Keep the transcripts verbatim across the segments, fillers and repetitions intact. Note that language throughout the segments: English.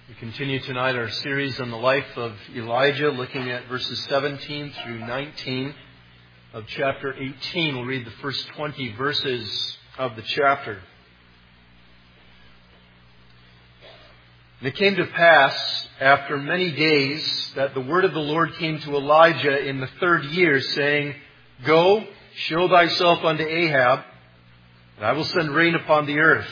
We continue tonight our series on the life of Elijah, looking at verses seventeen through nineteen of chapter eighteen. We'll read the first twenty verses of the chapter. And it came to pass, after many days, that the word of the Lord came to Elijah in the third year, saying, Go, show thyself unto Ahab, and I will send rain upon the earth.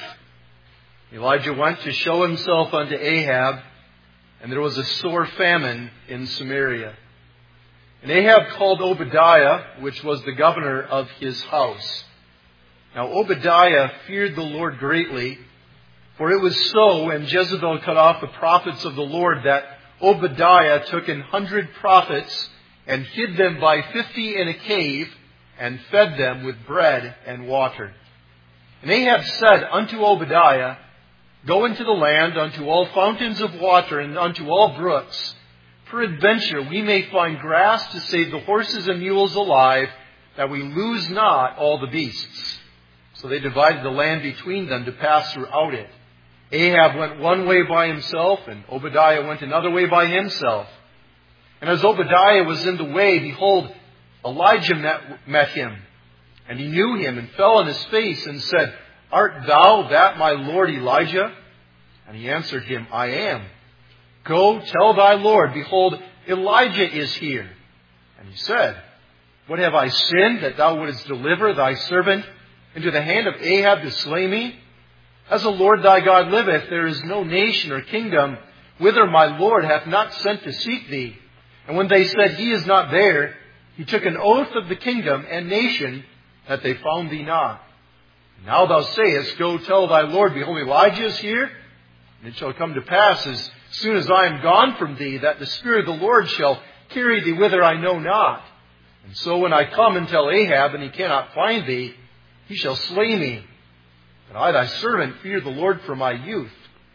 Elijah went to show himself unto Ahab, and there was a sore famine in Samaria. And Ahab called Obadiah, which was the governor of his house. Now Obadiah feared the Lord greatly, for it was so when Jezebel cut off the prophets of the Lord that Obadiah took an hundred prophets and hid them by fifty in a cave and fed them with bread and water. And Ahab said unto Obadiah, Go into the land unto all fountains of water and unto all brooks. Peradventure we may find grass to save the horses and mules alive, that we lose not all the beasts. So they divided the land between them to pass throughout it. Ahab went one way by himself, and Obadiah went another way by himself. And as Obadiah was in the way, behold, Elijah met, met him. And he knew him, and fell on his face, and said, Art thou that my lord Elijah? And he answered him, I am. Go, tell thy Lord, behold, Elijah is here. And he said, What have I sinned, that thou wouldest deliver thy servant into the hand of Ahab to slay me? As the Lord thy God liveth, there is no nation or kingdom whither my Lord hath not sent to seek thee. And when they said, He is not there, he took an oath of the kingdom and nation that they found thee not. Now thou sayest, Go tell thy Lord, behold, Elijah is here. And it shall come to pass, as soon as I am gone from thee, that the Spirit of the Lord shall carry thee whither I know not. And so when I come and tell Ahab, and he cannot find thee, he shall slay me. But I, thy servant, fear the Lord from my youth.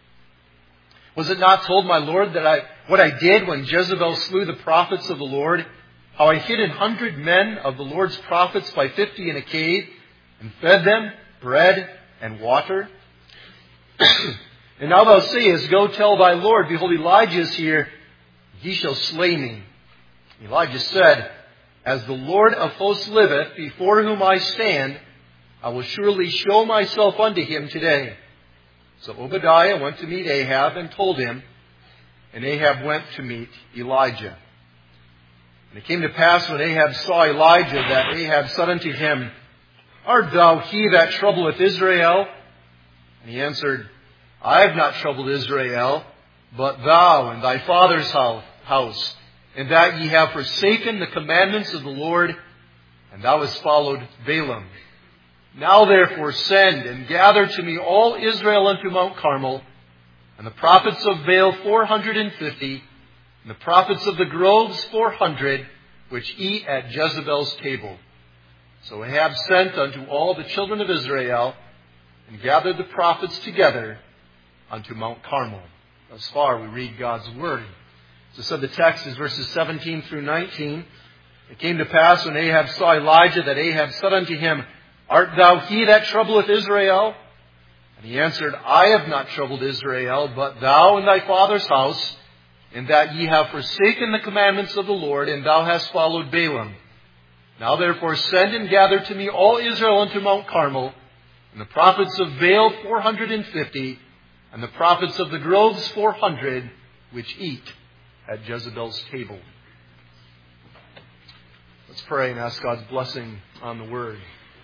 Was it not told, my Lord, that I what I did when Jezebel slew the prophets of the Lord, how I hid an hundred men of the Lord's prophets by fifty in a cave, and fed them bread and water? And now thou sayest, Go tell thy Lord, behold, Elijah is here, he shall slay me. Elijah said, As the Lord of hosts liveth, before whom I stand, I will surely show myself unto him today. So Obadiah went to meet Ahab and told him, and Ahab went to meet Elijah. And it came to pass when Ahab saw Elijah, that Ahab said unto him, Art thou he that troubleth Israel? And he answered, I have not troubled Israel, but thou and thy father's house, and that ye have forsaken the commandments of the Lord, and thou hast followed Balaam. Now therefore send and gather to me all Israel unto Mount Carmel, and the prophets of Baal four hundred and fifty, and the prophets of the groves four hundred, which eat at Jezebel's table. So Ahab sent unto all the children of Israel, and gathered the prophets together unto Mount Carmel. Thus far we read God's Word. So said the text is verses seventeen through nineteen. It came to pass when Ahab saw Elijah, that Ahab said unto him, Art thou he that troubleth Israel? And he answered, I have not troubled Israel, but thou and thy father's house, in that ye have forsaken the commandments of the Lord, and thou hast followed Balaam. Now therefore send and gather to me all Israel unto Mount Carmel, and the prophets of Baal four hundred and fifty, and the prophets of the groves four hundred, which eat at Jezebel's table. Let's pray and ask God's blessing on the Word.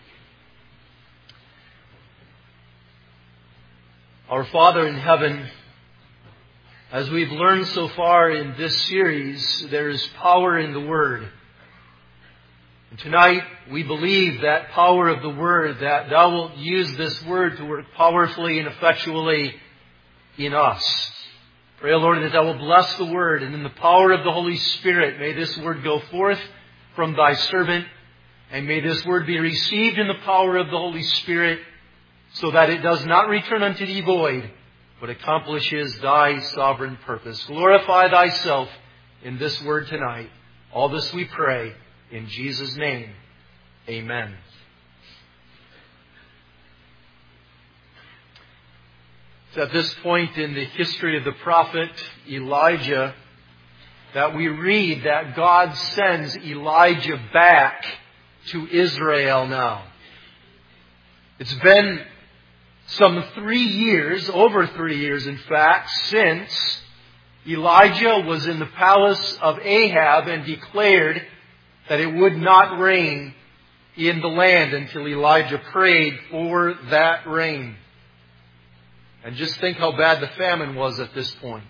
Our Father in heaven, as we've learned so far in this series, there is power in the Word. And tonight we believe that power of the Word, that Thou wilt use this Word to work powerfully and effectually in us. Pray, Lord, that Thou wilt bless the Word, and in the power of the Holy Spirit, may this Word go forth from Thy servant, and may this Word be received in the power of the Holy Spirit, so that it does not return unto Thee void, but accomplishes Thy sovereign purpose. Glorify Thyself in this Word tonight. All this we pray in Jesus' name. Amen. It's at this point in the history of the prophet Elijah that we read that God sends Elijah back to Israel now. It's been some three years, over three years in fact, since Elijah was in the palace of Ahab and declared that it would not rain in the land until Elijah prayed for that rain. And just think how bad the famine was at this point.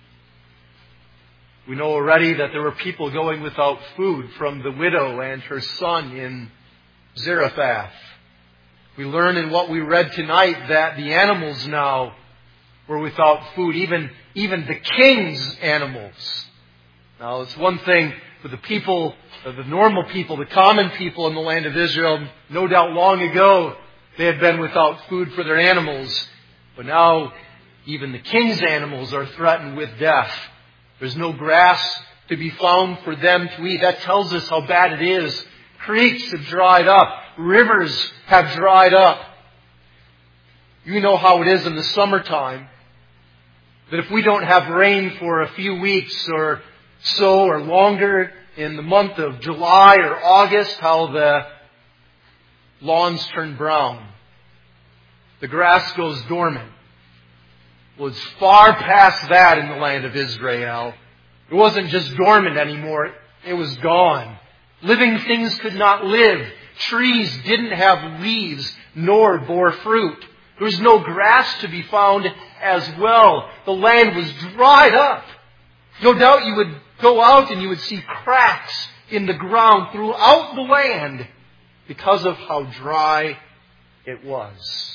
We know already that there were people going without food, from the widow and her son in Zarephath. We learn in what we read tonight that the animals now were without food, even, even the king's animals. Now, it's one thing for the people, the normal people, the common people in the land of Israel. No doubt long ago they had been without food for their animals. But now even the king's animals are threatened with death. There's no grass to be found for them to eat. That tells us how bad it is. Creeks have dried up. Rivers have dried up. You know how it is in the summertime. That if we don't have rain for a few weeks or so or longer in the month of July or August, how the lawns turn brown. The grass goes dormant. Well, it's far past that in the land of Israel. It wasn't just dormant anymore. It was gone. Living things could not live. Trees didn't have leaves nor bore fruit. There was no grass to be found as well. The land was dried up. No doubt you would go out and you would see cracks in the ground throughout the land because of how dry it was.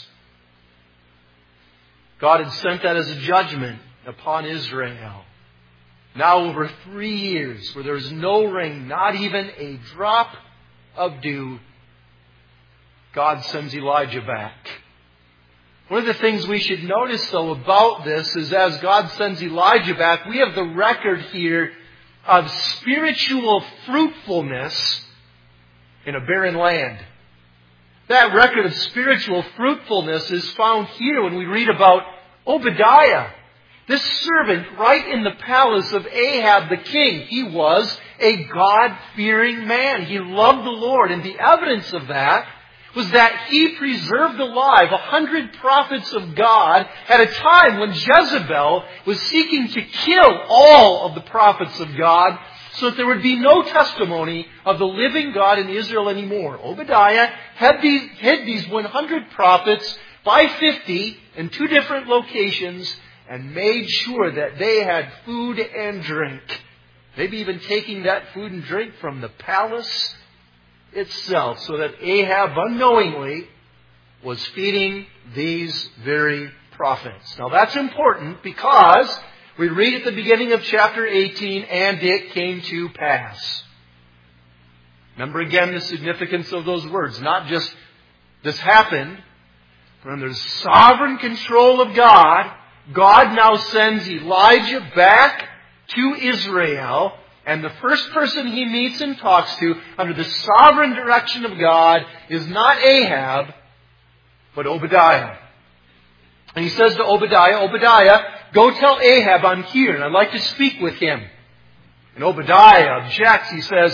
God had sent that as a judgment upon Israel. Now over three years where there's no rain, not even a drop of dew, God sends Elijah back. One of the things we should notice, though, about this is as God sends Elijah back, we have the record here of spiritual fruitfulness in a barren land. That record of spiritual fruitfulness is found here when we read about Obadiah. This servant right in the palace of Ahab the king. He was a God-fearing man. He loved the Lord. And the evidence of that was that he preserved alive a hundred prophets of God at a time when Jezebel was seeking to kill all of the prophets of God so that there would be no testimony of the living God in Israel anymore. Obadiah had these, hid these one hundred prophets by fifty in two different locations and made sure that they had food and drink. Maybe even taking that food and drink from the palace itself, so that Ahab unknowingly was feeding these very prophets. Now that's important because we read at the beginning of chapter eighteen, and it came to pass. Remember again the significance of those words. Not just this happened, but under the sovereign control of God, God now sends Elijah back to Israel. And the first person he meets and talks to under the sovereign direction of God is not Ahab, but Obadiah. And he says to Obadiah, Obadiah, go tell Ahab I'm here and I'd like to speak with him. And Obadiah objects. He says,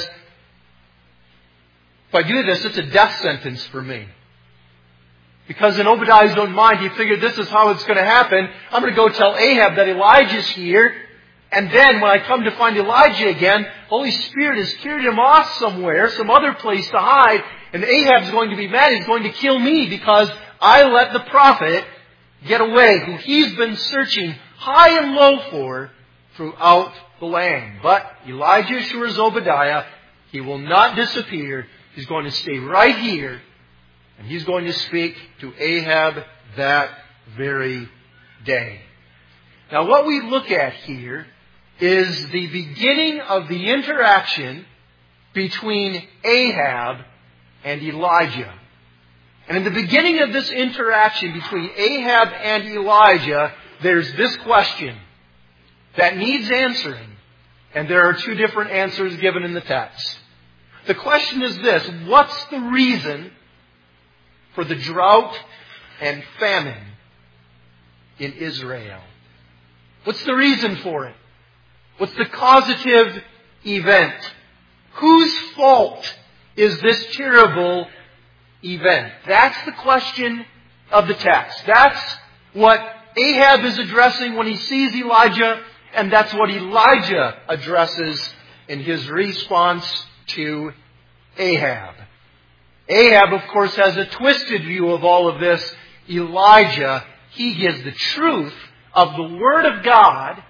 if I do this, it's a death sentence for me. Because in Obadiah's own mind, he figured this is how it's going to happen. I'm going to go tell Ahab that Elijah's here. And then when I come to find Elijah again, Holy Spirit has carried him off somewhere, some other place to hide. And Ahab's going to be mad. He's going to kill me because I let the prophet get away, who he's been searching high and low for throughout the land. But Elijah assures Obadiah he will not disappear. He's going to stay right here. And he's going to speak to Ahab that very day. Now what we look at here is the beginning of the interaction between Ahab and Elijah. And in the beginning of this interaction between Ahab and Elijah, there's this question that needs answering. And there are two different answers given in the text. The question is this: what's the reason for the drought and famine in Israel. What's the reason for it? What's the causative event? Whose fault is this terrible event? That's the question of the text. That's what Ahab is addressing when he sees Elijah, and that's what Elijah addresses in his response to Ahab. Ahab, of course, has a twisted view of all of this. Elijah, he gives the truth of the Word of God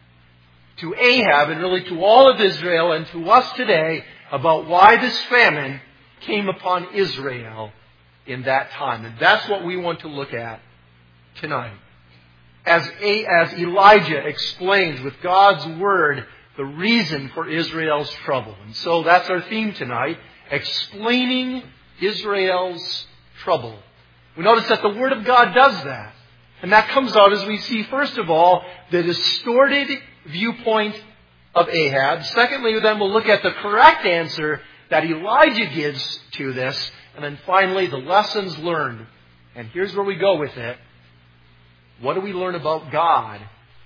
to Ahab and really to all of Israel and to us today about why this famine came upon Israel in that time. And that's what we want to look at tonight. As, A, as Elijah explains with God's Word the reason for Israel's trouble. And so that's our theme tonight, explaining Israel's trouble. We notice that the Word of God does that. And that comes out as we see, first of all, the distorted viewpoint of Ahab. Secondly, then we'll look at the correct answer that Elijah gives to this. And then finally, the lessons learned. And here's where we go with it. What do we learn about God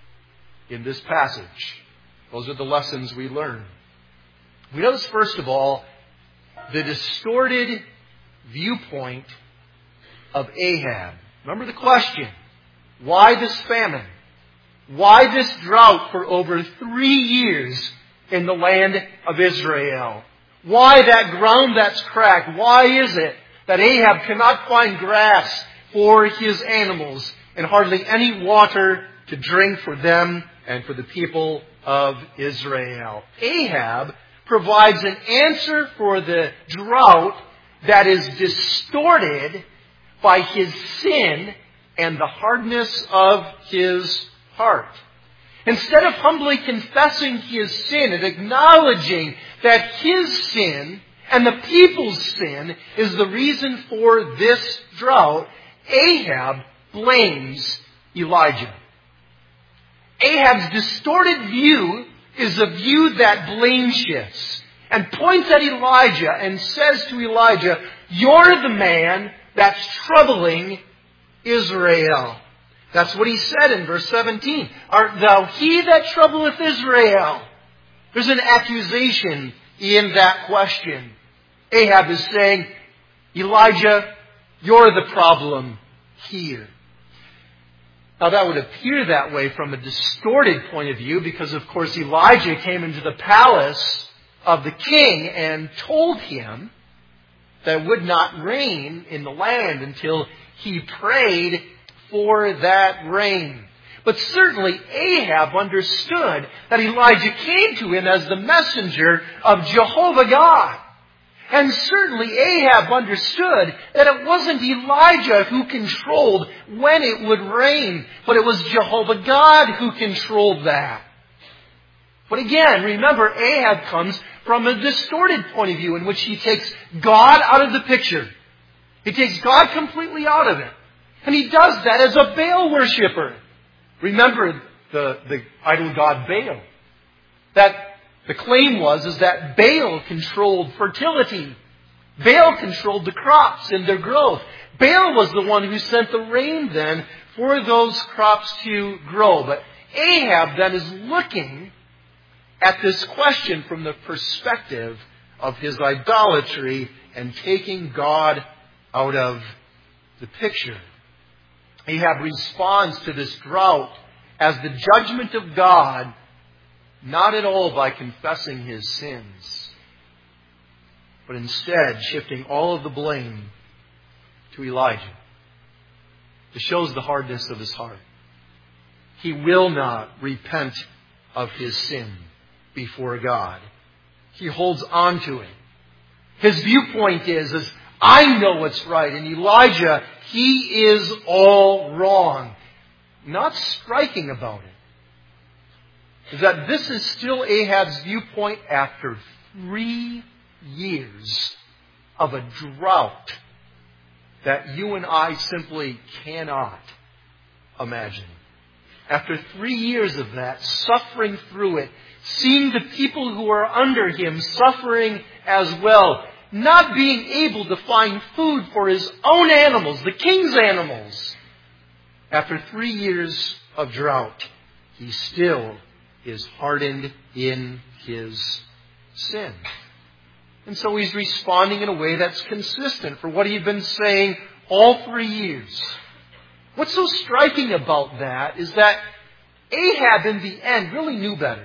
in this passage? Those are the lessons we learn. We notice, first of all, the distorted viewpoint of Ahab. Remember the question. Why this famine? Why this drought for over three years in the land of Israel? Why that ground that's cracked? Why is it that Ahab cannot find grass for his animals and hardly any water to drink for them and for the people of Israel? Ahab provides an answer for the drought that is distorted by his sin and the hardness of his heart. Instead of humbly confessing his sin and acknowledging that his sin and the people's sin is the reason for this drought, Ahab blames Elijah. Ahab's distorted view is a view that blame shifts and points at Elijah and says to Elijah, "You're the man that's troubling Israel." That's what he said in verse seventeen. "Art thou he that troubleth Israel?" There's an accusation in that question. Ahab is saying, Elijah, you're the problem here. Now that would appear that way from a distorted point of view because, of course, Elijah came into the palace of the king and told him that it would not rain in the land until he prayed for that rain. But certainly Ahab understood that Elijah came to him as the messenger of Jehovah God. And certainly Ahab understood that it wasn't Elijah who controlled when it would rain, but it was Jehovah God who controlled that. But again, remember, Ahab comes from a distorted point of view in which he takes God out of the picture. He takes God completely out of it. And he does that as a Baal worshiper. Remember the, the idol god Baal. That the claim was is that Baal controlled fertility. Baal controlled the crops and their growth. Baal was the one who sent the rain then for those crops to grow. But Ahab then is looking at this question from the perspective of his idolatry and taking God out of the picture. Ahab responds to this drought as the judgment of God, not at all by confessing his sins, but instead shifting all of the blame to Elijah. It shows the hardness of his heart. He will not repent of his sin before God. He holds on to it. His viewpoint is, is I know what's right. And Elijah, he is all wrong. Not striking about it is that this is still Ahab's viewpoint after three years of a drought that you and I simply cannot imagine. After three years of that, suffering through it, seeing the people who are under him suffering as well, not being able to find food for his own animals, the king's animals. after three years of drought, he still is hardened in his sin. And so he's responding in a way that's consistent for what he had been saying all three years. What's so striking about that is that Ahab in the end really knew better.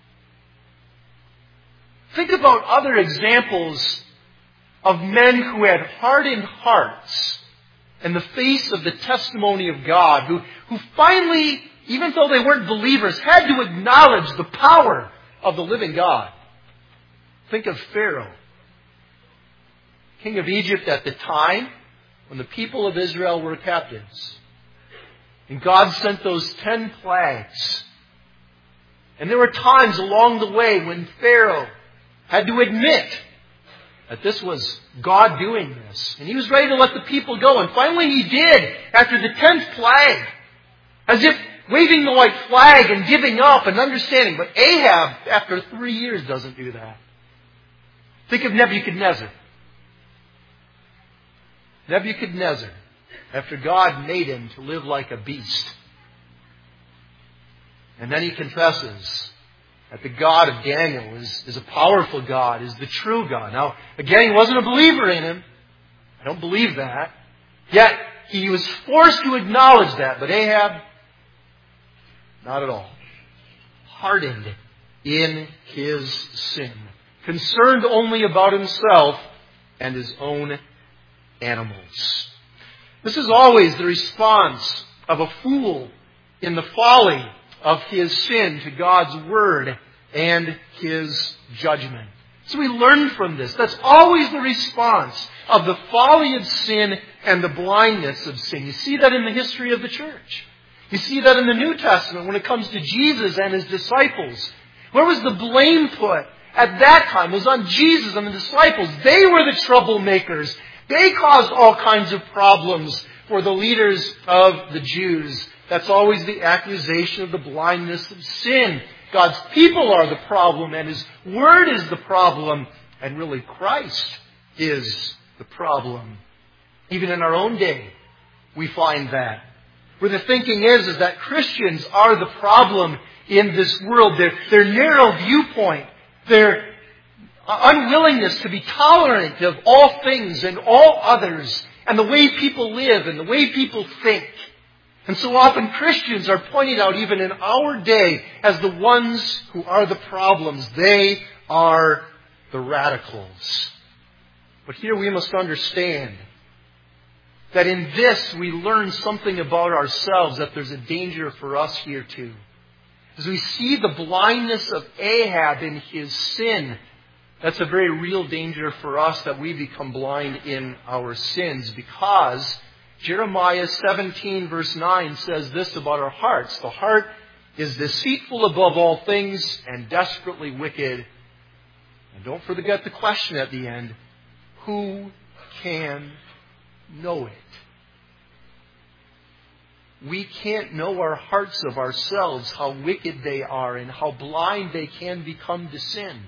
Think about other examples of men who had hardened hearts in the face of the testimony of God, who, who finally, even though they weren't believers, had to acknowledge the power of the living God. Think of Pharaoh, king of Egypt at the time when the people of Israel were captives. And God sent those ten plagues. And there were times along the way when Pharaoh had to admit that this was God doing this. And he was ready to let the people go. And finally he did after the tenth plague. As if waving the white flag and giving up and understanding. But Ahab, after three years, doesn't do that. Think of Nebuchadnezzar. Nebuchadnezzar, after God made him to live like a beast. And then he confesses that the God of Daniel is, is a powerful God, is the true God. Now, again, he wasn't a believer in him. I don't believe that. Yet, he was forced to acknowledge that. But Ahab, not at all. Hardened in his sin. Concerned only about himself and his own animals. This is always the response of a fool in the folly of his sin to God's word and his judgment. So we learn from this. That's always the response of the folly of sin and the blindness of sin. You see that in the history of the church. You see that in the New Testament when it comes to Jesus and his disciples. Where was the blame put at that time? It was on Jesus and the disciples. They were the troublemakers. They caused all kinds of problems for the leaders of the Jews. That's always the accusation of the blindness of sin. God's people are the problem and His Word is the problem. And really Christ is the problem. Even in our own day, we find that. Where the thinking is, is that Christians are the problem in this world. Their, their narrow viewpoint, their unwillingness to be tolerant of all things and all others, and the way people live and the way people think. And so often Christians are pointed out even in our day as the ones who are the problems. They are the radicals. But here we must understand that in this we learn something about ourselves, that there's a danger for us here too. As we see the blindness of Ahab in his sin, that's a very real danger for us, that we become blind in our sins, because Jeremiah seventeen verse nine says this about our hearts. The heart is deceitful above all things and desperately wicked. And don't forget the question at the end, who can know it? We can't know our hearts of ourselves, how wicked they are and how blind they can become to sin.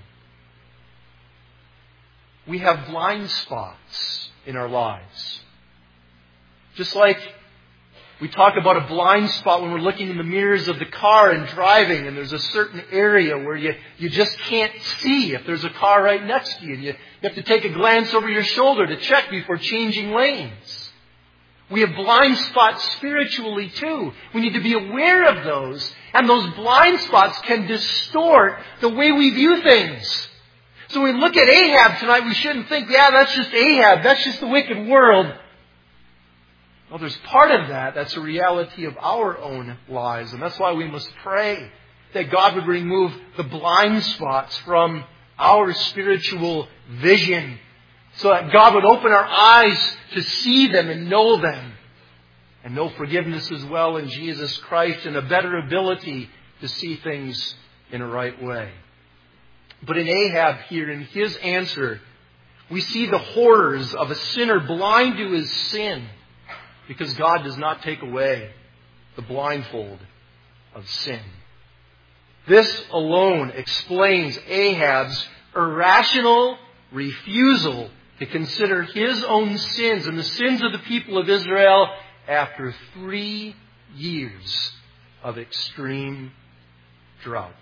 We have blind spots in our lives. Just like we talk about a blind spot when we're looking in the mirrors of the car and driving, and there's a certain area where you, you just can't see if there's a car right next to you. And you, you have to take a glance over your shoulder to check before changing lanes. We have blind spots spiritually too. We need to be aware of those. And those blind spots can distort the way we view things. So when we look at Ahab tonight, we shouldn't think, yeah, that's just Ahab. That's just the wicked world. Well, there's part of that that's a reality of our own lives. And that's why we must pray that God would remove the blind spots from our spiritual vision, so that God would open our eyes to see them and know them, and know forgiveness as well in Jesus Christ, and a better ability to see things in a right way. But in Ahab here, in his answer, we see the horrors of a sinner blind to his sin, because God does not take away the blindfold of sin. This alone explains Ahab's irrational refusal to consider his own sins and the sins of the people of Israel after three years of extreme drought.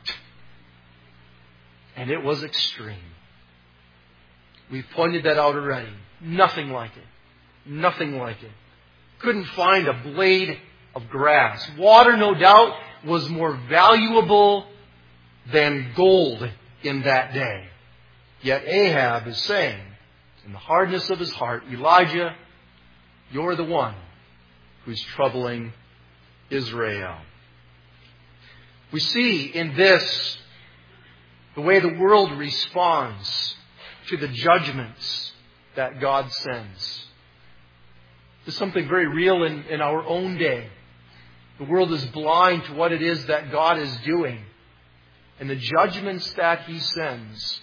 And it was extreme. We've pointed that out already. Nothing like it. Nothing like it. Couldn't find a blade of grass. Water, no doubt, was more valuable than gold in that day. Yet Ahab is saying, in the hardness of his heart, Elijah, you're the one who's troubling Israel. We see in this the way the world responds to the judgments that God sends. There's something very real in, in our own day. The world is blind to what it is that God is doing and the judgments that He sends.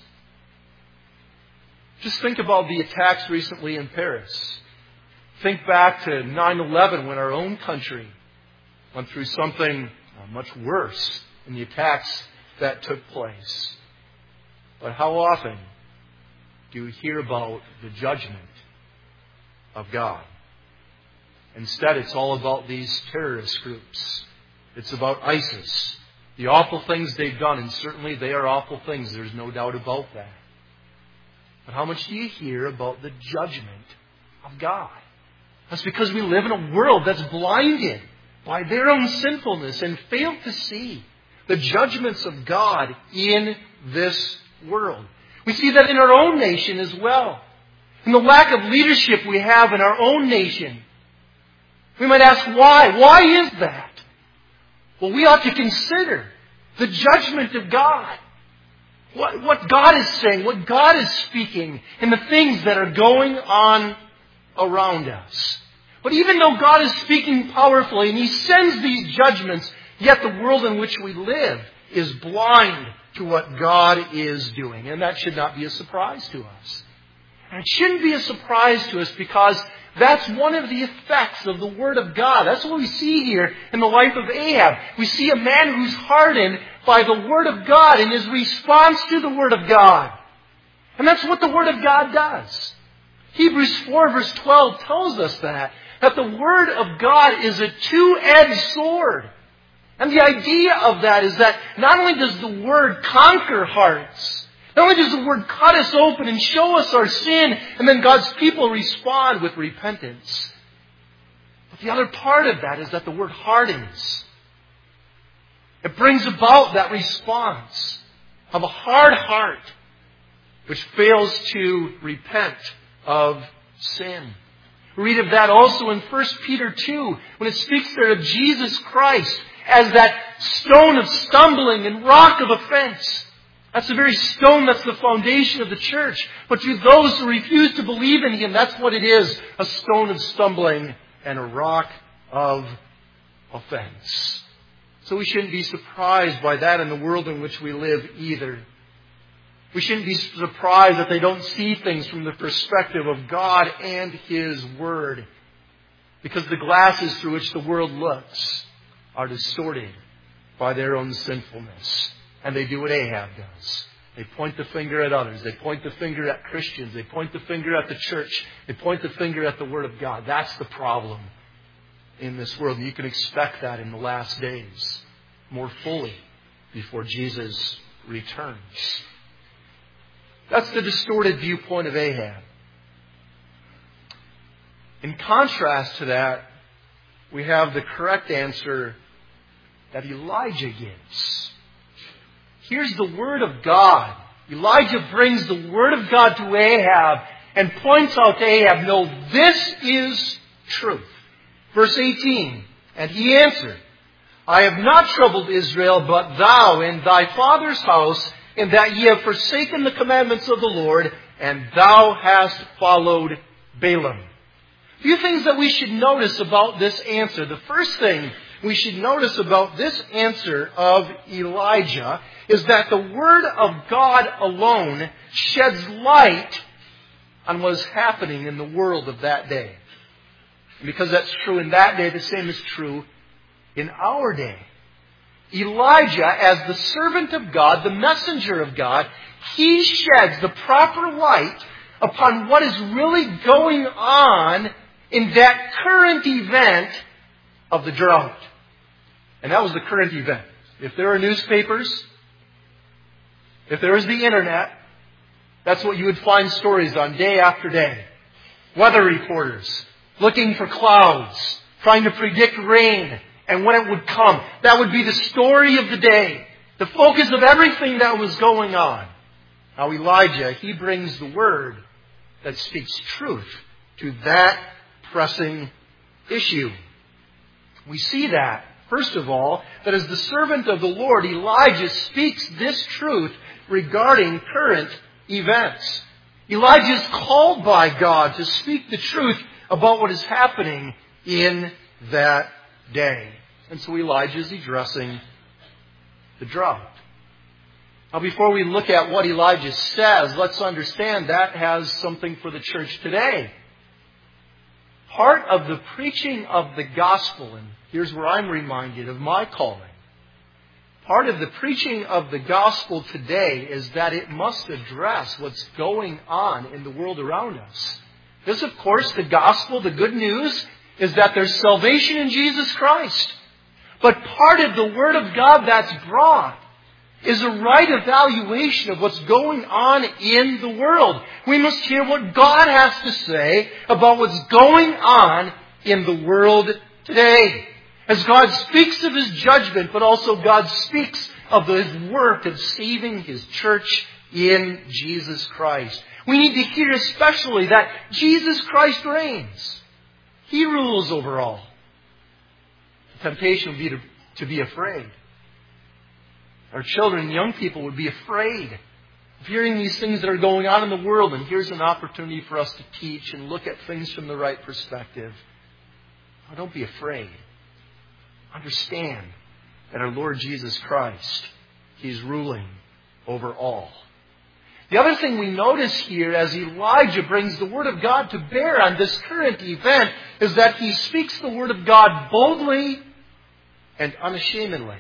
Just think about the attacks recently in Paris. Think back to nine eleven when our own country went through something much worse in the attacks that took place. But how often do you hear about the judgment of God? Instead, it's all about these terrorist groups. It's about ISIS. The awful things they've done, and certainly they are awful things. There's no doubt about that. But how much do you hear about the judgment of God? That's because we live in a world that's blinded by their own sinfulness and fail to see the judgments of God in this world. We see that in our own nation as well. In the lack of leadership we have in our own nation. We might ask why. Why is that? Well, we ought to consider the judgment of God. What, what God is saying, what God is speaking, and the things that are going on around us. But even though God is speaking powerfully and He sends these judgments, yet the world in which we live is blind to what God is doing. And that should not be a surprise to us. And it shouldn't be a surprise to us because that's one of the effects of the Word of God. That's what we see here in the life of Ahab. We see a man who's hardened by the Word of God in his response to the Word of God. And that's what the Word of God does. Hebrews four verse twelve tells us that. That the Word of God is a two-edged sword. And the idea of that is that not only does the Word conquer hearts, not only does the Word cut us open and show us our sin, and then God's people respond with repentance. But the other part of that is that the Word hardens. It brings about that response of a hard heart which fails to repent of sin. We read of that also in First Peter two, when it speaks there of Jesus Christ as that stone of stumbling and rock of offense. That's the very stone that's the foundation of the church. But to those who refuse to believe in Him, that's what it is. A stone of stumbling and a rock of offense. So we shouldn't be surprised by that in the world in which we live either. We shouldn't be surprised that they don't see things from the perspective of God and His Word. Because the glasses through which the world looks are distorted by their own sinfulness. And they do what Ahab does. They point the finger at others. They point the finger at Christians. They point the finger at the church. They point the finger at the Word of God. That's the problem in this world. And you can expect that in the last days more fully before Jesus returns. That's the distorted viewpoint of Ahab. In contrast to that, we have the correct answer that Elijah gives. Here's the Word of God. Elijah brings the Word of God to Ahab and points out to Ahab, no, this is truth. Verse eighteen, and he answered, I have not troubled Israel, but thou in thy father's house, in that ye have forsaken the commandments of the Lord, and thou hast followed Balaam. A few things that we should notice about this answer. The first thing we should notice about this answer of Elijah is that the Word of God alone sheds light on what is happening in the world of that day. And because that's true in that day, the same is true in our day. Elijah, as the servant of God, the messenger of God, he sheds the proper light upon what is really going on in that current event of the drought. And that was the current event. If there are newspapers, if there is the internet, that's what you would find stories on day after day. Weather reporters looking for clouds, trying to predict rain and when it would come. That would be the story of the day. The focus of everything that was going on. Now Elijah, he brings the word that speaks truth to that pressing issue. We see that, first of all, that as the servant of the Lord, Elijah speaks this truth regarding current events. Elijah is called by God to speak the truth about what is happening in that day. And so Elijah is addressing the drought. Now before we look at what Elijah says, let's understand that has something for the church today. Part of the preaching of the gospel, and here's where I'm reminded of my calling. Part of the preaching of the gospel today is that it must address what's going on in the world around us. This, of course, the gospel, the good news, is that there's salvation in Jesus Christ. But part of the Word of God that's brought is a right evaluation of what's going on in the world. We must hear what God has to say about what's going on in the world today. As God speaks of His judgment, but also God speaks of His work of saving His church in Jesus Christ. We need to hear especially that Jesus Christ reigns. He rules over all. The temptation would be to, to be afraid. Our children and young people would be afraid of hearing these things that are going on in the world. And here's an opportunity for us to teach and look at things from the right perspective. Oh, don't be afraid. Understand that our Lord Jesus Christ, He's ruling over all. The other thing we notice here as Elijah brings the Word of God to bear on this current event is that he speaks the Word of God boldly and unashamedly.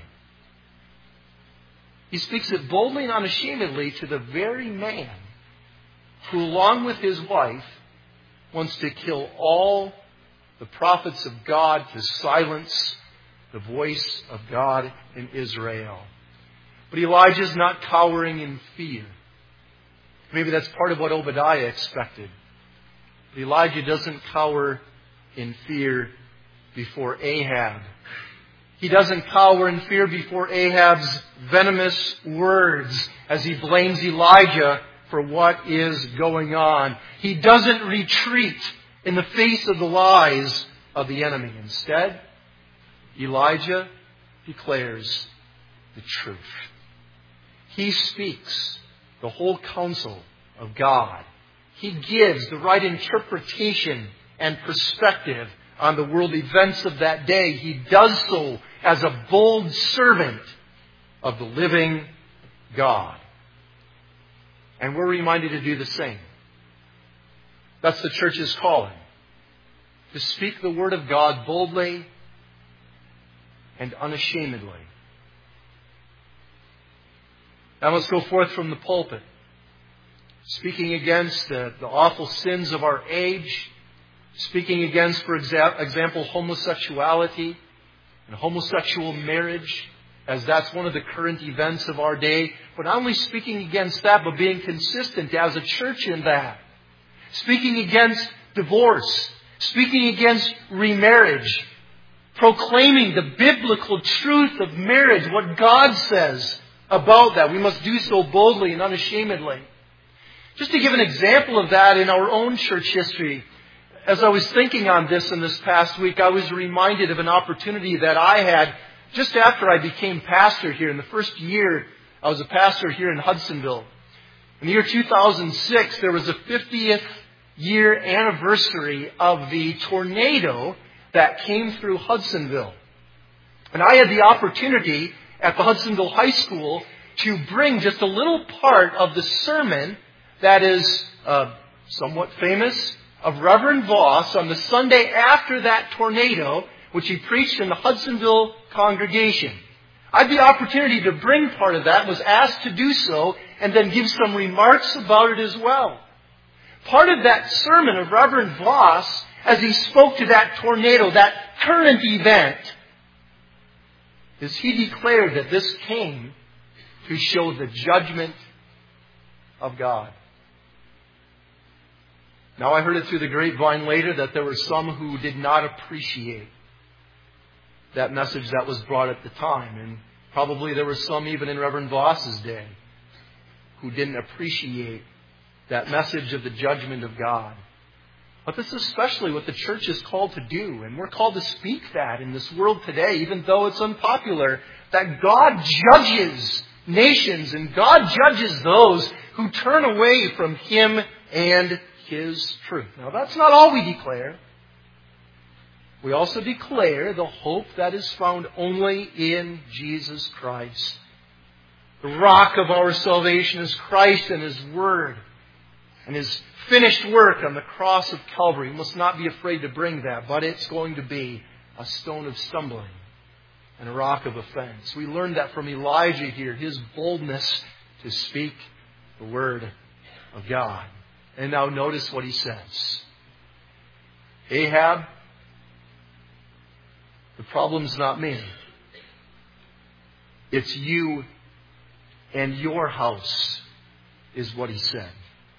He speaks it boldly and unashamedly to the very man who, along with his wife, wants to kill all the prophets of God to silence the voice of God in Israel. But Elijah is not cowering in fear. Maybe that's part of what Obadiah expected. But Elijah doesn't cower in fear before Ahab. He doesn't cower in fear before Ahab's venomous words as he blames Elijah for what is going on. He doesn't retreat in the face of the lies of the enemy. Instead, Elijah declares the truth. He speaks the whole counsel of God. He gives the right interpretation and perspective on the world events of that day. He does so as a bold servant of the living God. And we're reminded to do the same. That's the church's calling. To speak the Word of God boldly and unashamedly. Now let's go forth from the pulpit, speaking against the, the awful sins of our age, speaking against, for exa- example, homosexuality and homosexual marriage, as that's one of the current events of our day. But not only speaking against that, but being consistent as a church in that. Speaking against divorce, speaking against remarriage, proclaiming the biblical truth of marriage, what God says about that. We must do so boldly and unashamedly. Just to give an example of that in our own church history, as I was thinking on this in this past week, I was reminded of an opportunity that I had just after I became pastor here. In the first year, I was a pastor here in Hudsonville. In the year two thousand six, there was a fiftieth year anniversary of the tornado that came through Hudsonville. And I had the opportunity at the Hudsonville High School to bring just a little part of the sermon that is uh, somewhat famous of Reverend Voss on the Sunday after that tornado, which he preached in the Hudsonville congregation. I had the opportunity to bring part of that, was asked to do so, and then give some remarks about it as well. Part of that sermon of Reverend Voss, as he spoke to that tornado, that current event, is he declared that this came to show the judgment of God. Now, I heard it through the grapevine later that there were some who did not appreciate that message that was brought at the time. And probably there were some even in Reverend Voss's day who didn't appreciate that message of the judgment of God. But this is especially what the church is called to do. And we're called to speak that in this world today, even though it's unpopular, that God judges nations and God judges those who turn away from Him and His truth. Now, that's not all we declare. We also declare the hope that is found only in Jesus Christ. The rock of our salvation is Christ and His Word and His finished work on the cross of Calvary. We must not be afraid to bring that, but it's going to be a stone of stumbling and a rock of offense. We learned that from Elijah here, his boldness to speak the Word of God. And now notice what he says. Ahab, the problem's not me. It's you and your house, is what he said.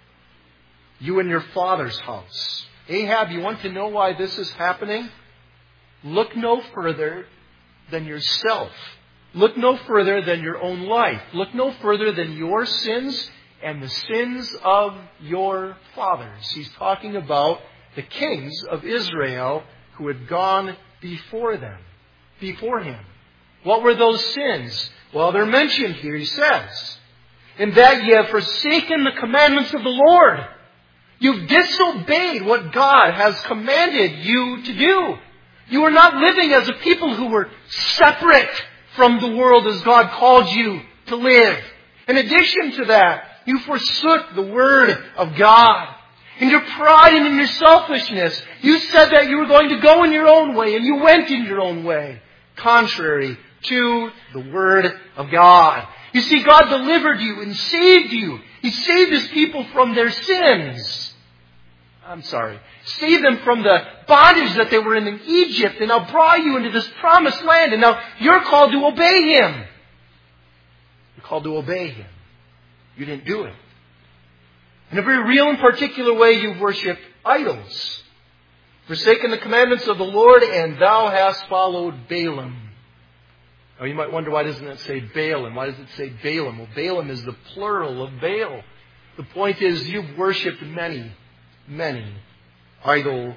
You and your father's house. Ahab, you want to know why this is happening? Look no further than yourself. Look no further than your own life. Look no further than your sins and the sins of your fathers. He's talking about the kings of Israel who had gone before them, before him. What were those sins? Well, they're mentioned here, he says. In that ye have forsaken the commandments of the Lord. You've disobeyed what God has commanded you to do. You are not living as a people who were separate from the world as God called you to live. In addition to that, you forsook the Word of God. In your pride and in your selfishness, you said that you were going to go in your own way, and you went in your own way, contrary to the Word of God. You see, God delivered you and saved you. He saved His people from their sins. I'm sorry. Saved them from the bondage that they were in in Egypt, and now brought you into this promised land, and now you're called to obey Him. You're called to obey Him. You didn't do it. In a very real and particular way, you've worshipped idols. Forsaken the commandments of the Lord, and thou hast followed Balaam. Now you might wonder, why doesn't it say Balaam? Why does it say Balaam? Well, Balaam is the plural of Baal. The point is, you've worshipped many, many idol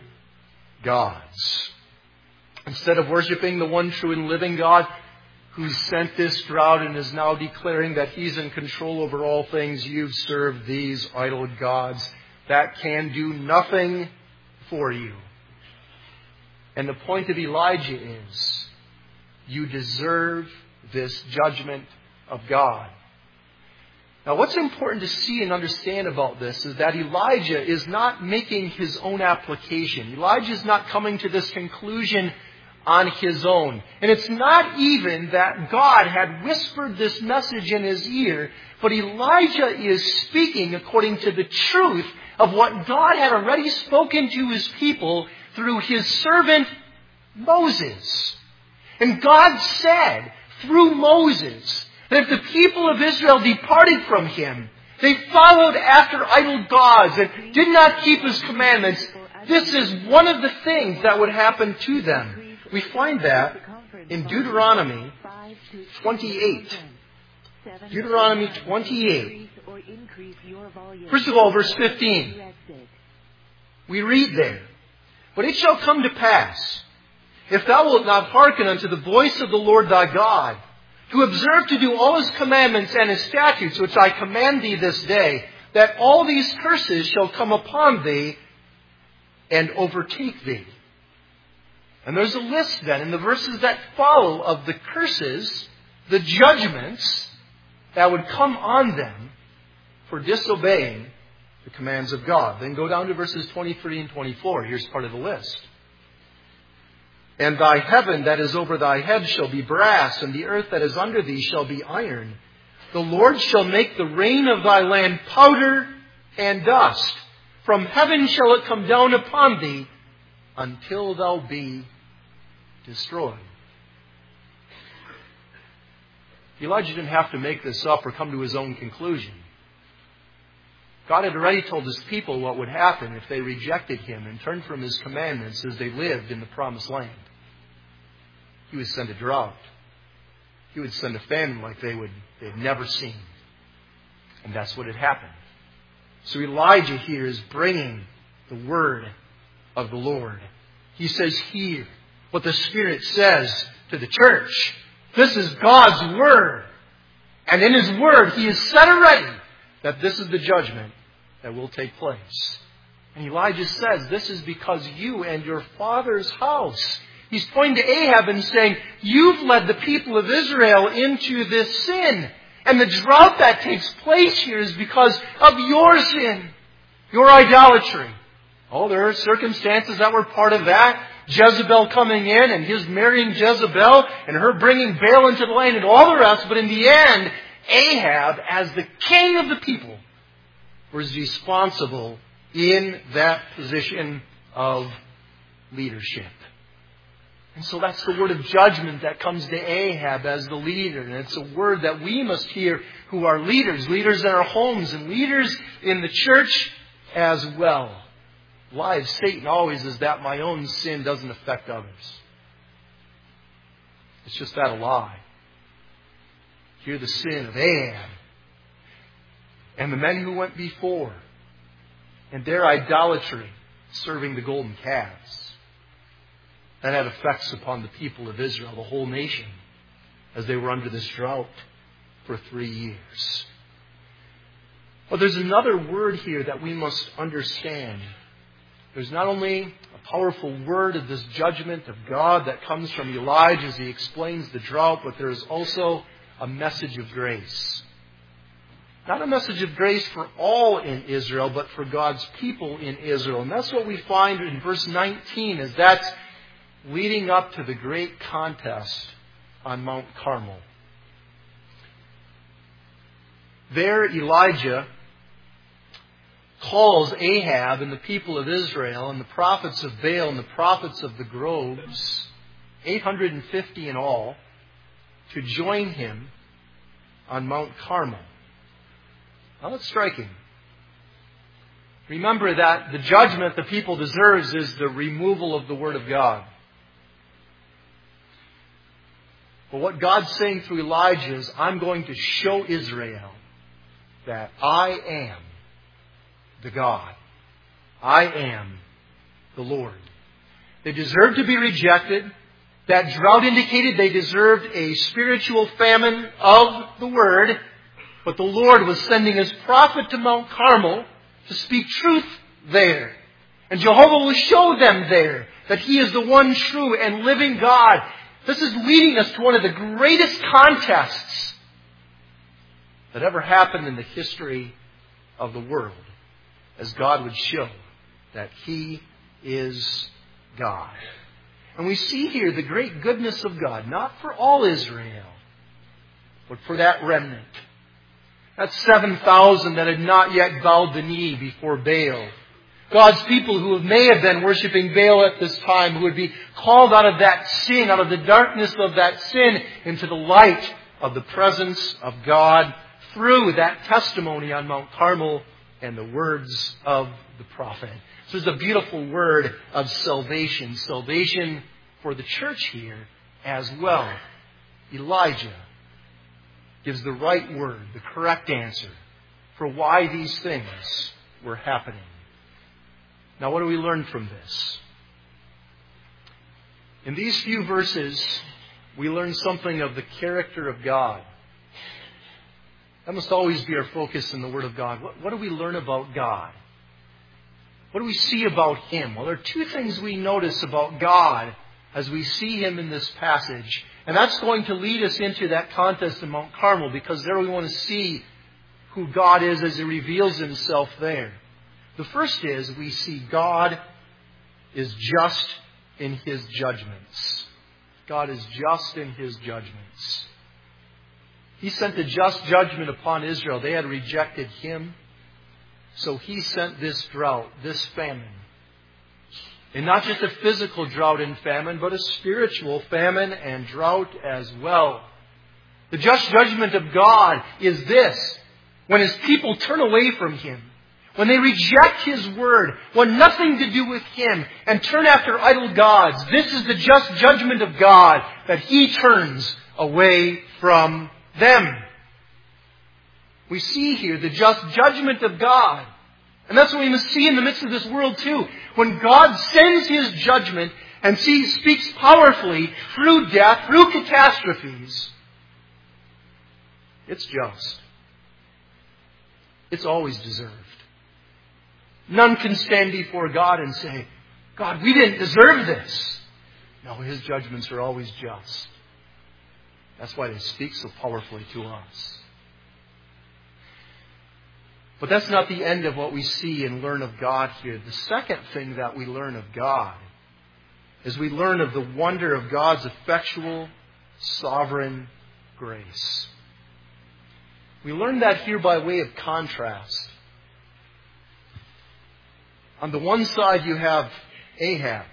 gods. Instead of worshiping the one true and living God, who sent this drought and is now declaring that He's in control over all things, you've served these idol gods that can do nothing for you. And the point of Elijah is, you deserve this judgment of God. Now, what's important to see and understand about this is that Elijah is not making his own application. Elijah is not coming to this conclusion on his own. And it's not even that God had whispered this message in his ear, but Elijah is speaking according to the truth of what God had already spoken to His people through His servant Moses. And God said through Moses that if the people of Israel departed from Him, they followed after idol gods and did not keep His commandments, this is one of the things that would happen to them. We find that in Deuteronomy twenty-eight. Deuteronomy twenty-eight. First of all, verse fifteen. We read there, but it shall come to pass, if thou wilt not hearken unto the voice of the Lord thy God, to observe to do all His commandments and His statutes, which I command thee this day, that all these curses shall come upon thee and overtake thee. And there's a list then in the verses that follow of the curses, the judgments that would come on them for disobeying the commands of God. Then go down to verses twenty-three and twenty-four. Here's part of the list. And thy heaven that is over thy head shall be brass, and the earth that is under thee shall be iron. The Lord shall make the rain of thy land powder and dust. From heaven shall it come down upon thee, until thou be destroyed. Elijah didn't have to make this up or come to his own conclusion. God had already told his people what would happen if they rejected him and turned from his commandments as they lived in the promised land. He would send a drought. He would send a famine like they would they'd never seen. And that's what had happened. So Elijah here is bringing the word of the Lord. He says here what the Spirit says to the church. This is God's word. And in his word, he has said already that this is the judgment that will take place. And Elijah says, this is because you and your father's house. He's pointing to Ahab and saying, you've led the people of Israel into this sin. And the drought that takes place here is because of your sin, your idolatry. Oh, there are circumstances that were part of that. Jezebel coming in and his marrying Jezebel and her bringing Baal into the land and all the rest. But in the end, Ahab, as the king of the people, was responsible in that position of leadership. And so that's the word of judgment that comes to Ahab as the leader. And it's a word that we must hear who are leaders. Leaders in our homes and leaders in the church as well. Lie of Satan always is that my own sin doesn't affect others. It's just that a lie. Hear the sin of Ahab and the men who went before and their idolatry serving the golden calves. That had effects upon the people of Israel, the whole nation, as they were under this drought for three years. But there's another word here that we must understand. There's not only a powerful word of this judgment of God that comes from Elijah as he explains the drought, but there is also a message of grace. Not a message of grace for all in Israel, but for God's people in Israel. And that's what we find in verse nineteen, as that's leading up to the great contest on Mount Carmel. There, Elijah calls Ahab and the people of Israel and the prophets of Baal and the prophets of the groves, eight hundred fifty in all, to join him on Mount Carmel. Now that's striking. Remember that the judgment the people deserves is the removal of the Word of God. But what God's saying through Elijah is, I'm going to show Israel that I am the God. I am the Lord. They deserved to be rejected. That drought indicated they deserved a spiritual famine of the Word. But the Lord was sending His prophet to Mount Carmel to speak truth there. And Jehovah will show them there that He is the one true and living God. This is leading us to one of the greatest contests that ever happened in the history of the world, as God would show that He is God. And we see here the great goodness of God, not for all Israel, but for that remnant. That's seven thousand that had not yet bowed the knee before Baal. God's people who may have been worshiping Baal at this time, who would be called out of that sin, out of the darkness of that sin, into the light of the presence of God through that testimony on Mount Carmel and the words of the prophet. So there's a beautiful word of salvation. Salvation for the church here as well. Elijah gives the right word, the correct answer for why these things were happening. Now, what do we learn from this? In these few verses, we learn something of the character of God. That must always be our focus in the Word of God. What, what do we learn about God? What do we see about Him? Well, there are two things we notice about God as we see Him in this passage. And that's going to lead us into that contest in Mount Carmel, because there we want to see who God is as He reveals Himself there. The first is we see God is just in His judgments. God is just in His judgments. He sent a just judgment upon Israel. They had rejected Him. So He sent this drought, this famine. And not just a physical drought and famine, but a spiritual famine and drought as well. The just judgment of God is this: when His people turn away from Him, when they reject His word, want nothing to do with Him, and turn after idol gods, this is the just judgment of God, that He turns away from them. We see here the just judgment of God. And that's what we must see in the midst of this world too. When God sends His judgment and He speaks powerfully through death, through catastrophes, it's just. It's always deserved. None can stand before God and say, God, we didn't deserve this. No, His judgments are always just. That's why they speak so powerfully to us. But that's not the end of what we see and learn of God here. The second thing that we learn of God is we learn of the wonder of God's effectual, sovereign grace. We learn that here by way of contrast. On the one side you have Ahab.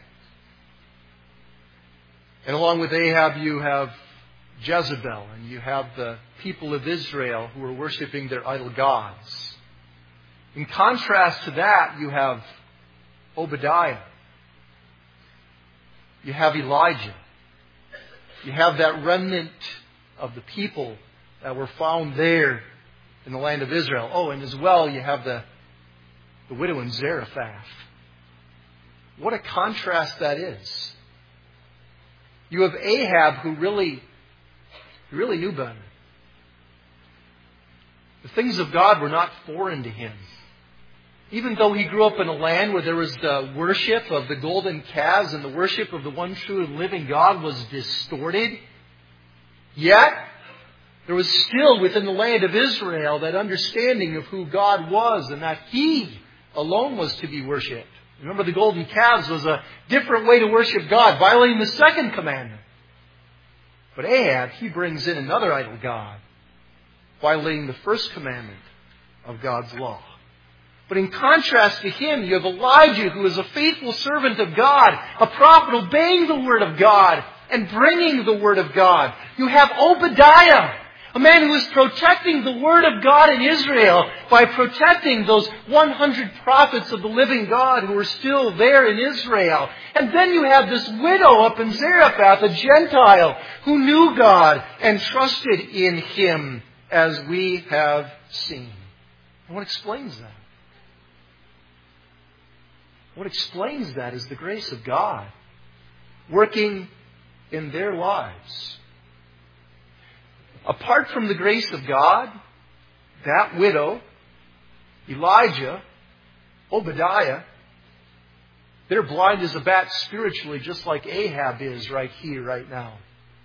And along with Ahab you have Jezebel. And you have the people of Israel who are worshiping their idol gods. In contrast to that, you have Obadiah. You have Elijah. You have that remnant of the people that were found there in the land of Israel. Oh, and as well, you have the, the widow in Zarephath. What a contrast that is. You have Ahab, who really, really knew better. The things of God were not foreign to him. Even though he grew up in a land where there was the worship of the golden calves and the worship of the one true and living God was distorted, yet there was still within the land of Israel that understanding of who God was and that He alone was to be worshipped. Remember, the golden calves was a different way to worship God, violating the second commandment. But Ahab, he brings in another idol god, violating the first commandment of God's law. But in contrast to him, you have Elijah, who is a faithful servant of God, a prophet obeying the word of God and bringing the word of God. You have Obadiah, a man who is protecting the word of God in Israel by protecting those one hundred prophets of the living God who are still there in Israel. And then you have this widow up in Zarephath, a Gentile, who knew God and trusted in Him, as we have seen. And what explains that? What explains that is the grace of God working in their lives. Apart from the grace of God, that widow, Elijah, Obadiah, they're blind as a bat spiritually, just like Ahab is right here, right now.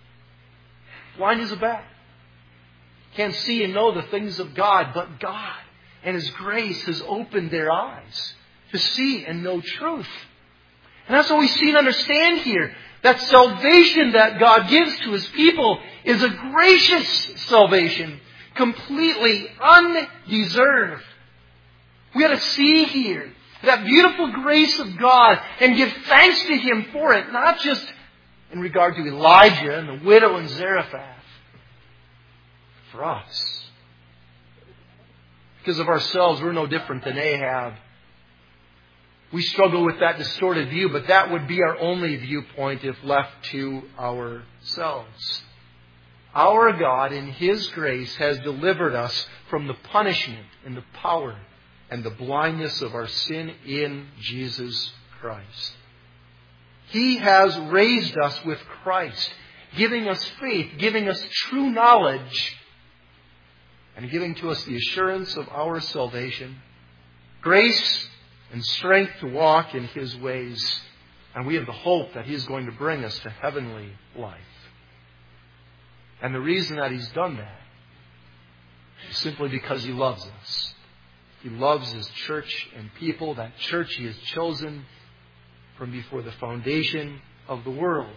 Blind as a bat. Can't see and know the things of God, but God and His grace has opened their eyes to see and know truth. And that's what we see and understand here. That salvation that God gives to His people is a gracious salvation, completely undeserved. We got to see here that beautiful grace of God and give thanks to Him for it, not just in regard to Elijah and the widow in Zarephath. For us. Because of ourselves, we're no different than Ahab. We struggle with that distorted view, but that would be our only viewpoint if left to ourselves. Our God, in His grace, has delivered us from the punishment and the power and the blindness of our sin in Jesus Christ. He has raised us with Christ, giving us faith, giving us true knowledge, and giving to us the assurance of our salvation, grace and strength to walk in His ways. And we have the hope that He is going to bring us to heavenly life. And the reason that He's done that is simply because He loves us. He loves His church and people. That church He has chosen from before the foundation of the world.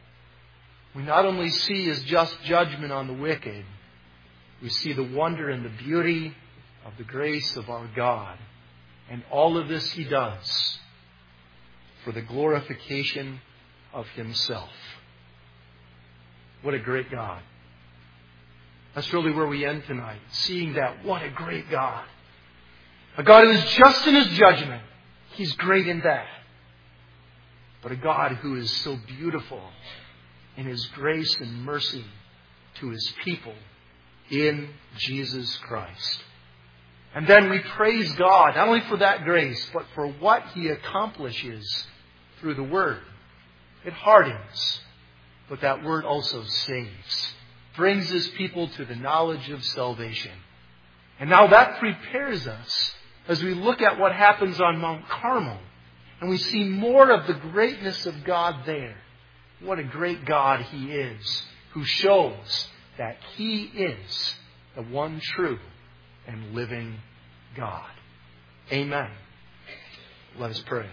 We not only see His just judgment on the wicked, we see the wonder and the beauty of the grace of our God. And all of this He does for the glorification of Himself. What a great God. That's really where we end tonight, seeing that what a great God. A God who is just in His judgment. He's great in that. But a God who is so beautiful in His grace and mercy to His people in Jesus Christ. And then we praise God, not only for that grace, but for what He accomplishes through the Word. It hardens, but that Word also saves. Brings His people to the knowledge of salvation. And now that prepares us as we look at what happens on Mount Carmel. And we see more of the greatness of God there. What a great God He is, who shows that He is the one true and living God. Amen. Let us pray.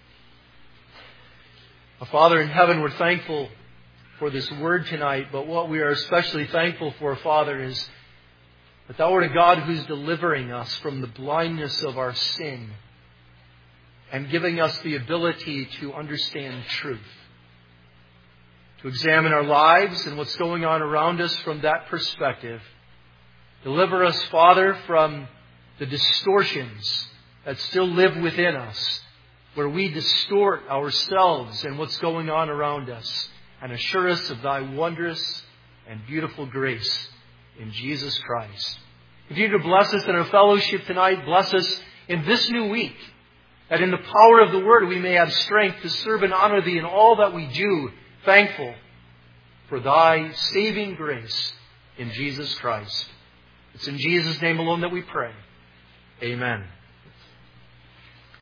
Our Father in heaven, we're thankful for this word tonight, but what we are especially thankful for, Father, is that Thou art a God who's delivering us from the blindness of our sin and giving us the ability to understand truth, to examine our lives and what's going on around us from that perspective. Deliver us, Father, from the distortions that still live within us, where we distort ourselves and what's going on around us, and assure us of Thy wondrous and beautiful grace in Jesus Christ. Continue to bless us in our fellowship tonight. Bless us in this new week, that in the power of the Word we may have strength to serve and honor Thee in all that we do, thankful for Thy saving grace in Jesus Christ. It's in Jesus' name alone that we pray. Amen.